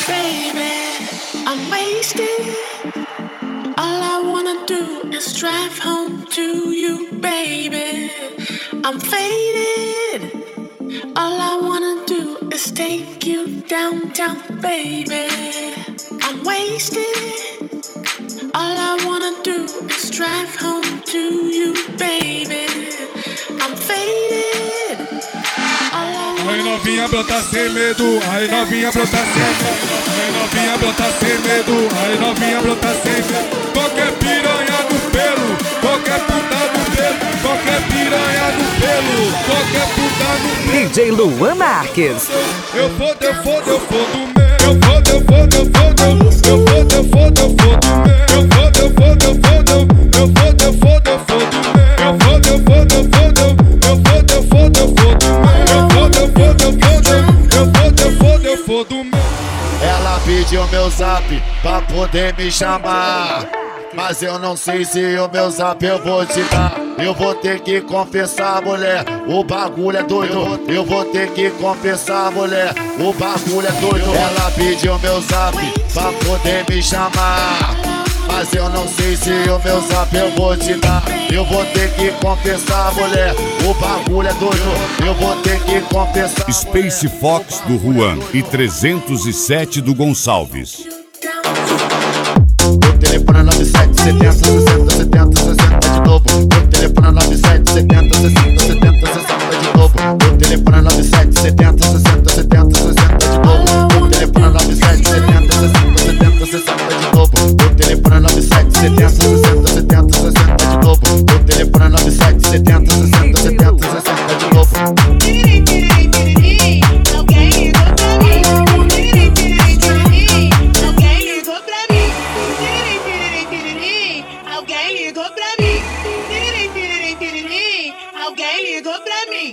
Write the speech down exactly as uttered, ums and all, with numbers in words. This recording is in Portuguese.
Baby, I'm wasted. All I wanna do is drive home to you, baby. I'm faded. All I wanna do is take you downtown, baby. I'm wasted. All I wanna do is drive home to you, baby. I'm faded. Aí novinha brota sem medo, aí novinha brota sem medo, aí novinha brota sem medo, aí novinha brota sem medo. Qualquer piranha no pelo, qualquer puta no pelo, qualquer piranha no pelo, qualquer puta no pelo. D J Luan Marques. Eu fodo, eu fodo, eu fodo mesmo. Eu fodo, eu fodo, eu fodo, eu fodo, eu fodo, eu fodo mesmo. Eu fodo, eu fodo, eu fodo, eu fodo, eu fodo, eu fodo mesmo. Eu fodo, eu fodo, eu fodo, eu fodo, eu fodo, eu fodo mesmo. Eu fodo, eu fodo, eu fodo, eu fodo, eu fodo, eu fodo mesmo. Ela pediu meu zap pra poder me chamar, mas eu não sei se o meu zap eu vou te dar. Eu vou ter que confessar, mulher, o bagulho é doido. Eu vou ter que confessar, mulher, o bagulho é doido. Ela pediu meu zap pra poder me chamar, mas eu não sei se o meu zap eu vou te dar. Eu vou ter que confessar, mulher, o bagulho é doido. Eu vou ter que confessar. Space Fox do Juan e trezentos e sete do Gonçalves. O telefone é nove sete setenta sessenta setenta sessenta de novo. O telefone é nove sete setenta sessenta setenta sessenta de novo. O telefone é nove sete setenta sessenta setenta sessenta de novo. O telefone é nove sete setenta sessenta setenta sessenta de novo. O telefone é nove sete setenta sessenta setenta sessenta de novo. O telefone é nove sete setenta sessenta setenta sessenta de novo. Alguém ligou pra mim. Alguém ligou pra mim.